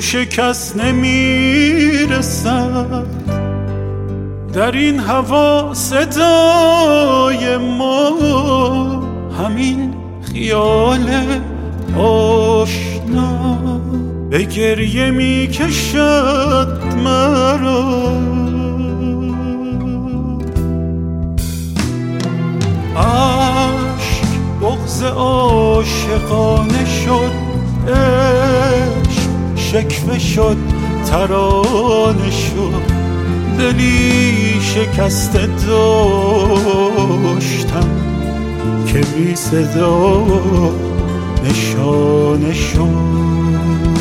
گوش کس نمیرسد، در این هوا صدای ما همین خیال آشنا به گریه می کشد مرا. عشق بغض عاشقانه شد، عشق شکوه شد ترانه شد، دلی شکسته داشتم که بی صدا نشانه شد.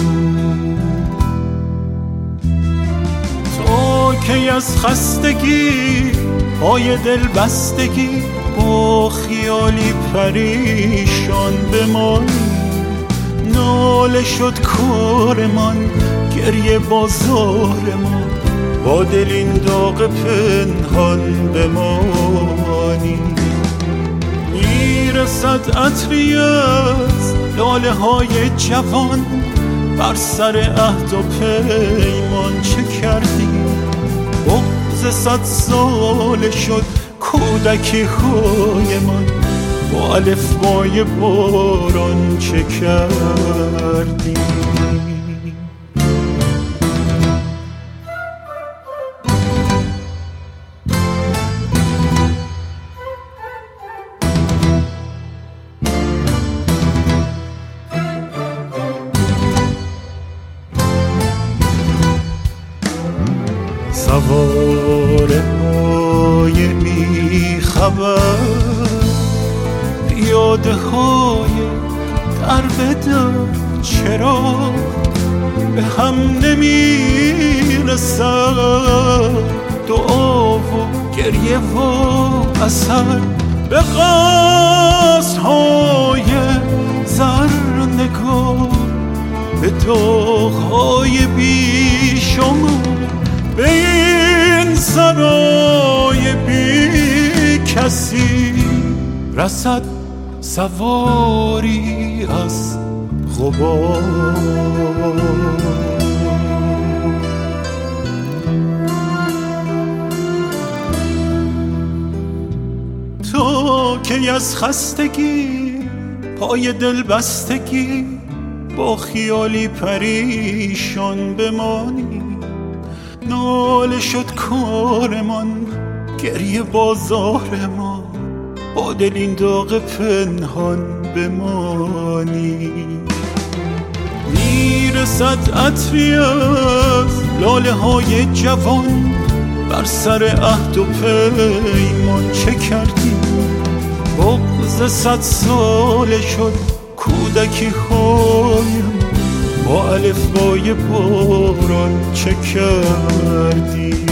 تو که از خستگی پای دل بستگی با خیالی پریشان بمانی، ناله شد کارمان گریه بازارمان، با دل این داغ پنهان بمانی. میرسد عطری از لاله های جوان، بر سر عهد و پیمان چه کردی؟ بغض 100 ساله شد کودکی های من، با الفبای باران چه کردی؟ سواره های بی خبر، پیاده های در بدر، چرا به هم نمی رسد دعا و گریه و اثر؟ به قصد های زر نگاه، به داغ های بی شما، به این سرای بی کسی رسد سواری از غبار. تو که از خستگی پای دل بستگی با خیالی پریشان بمانی، ناله شد کارمان گریه بازار ما، با دل این داغ پنهان بمانی. میرسد عطری از لاله های جوان، بر سر عهد و پیمان چه کردی؟ بغض 100 ساله شد کودکی هایم، با الفبای باران چه کردی؟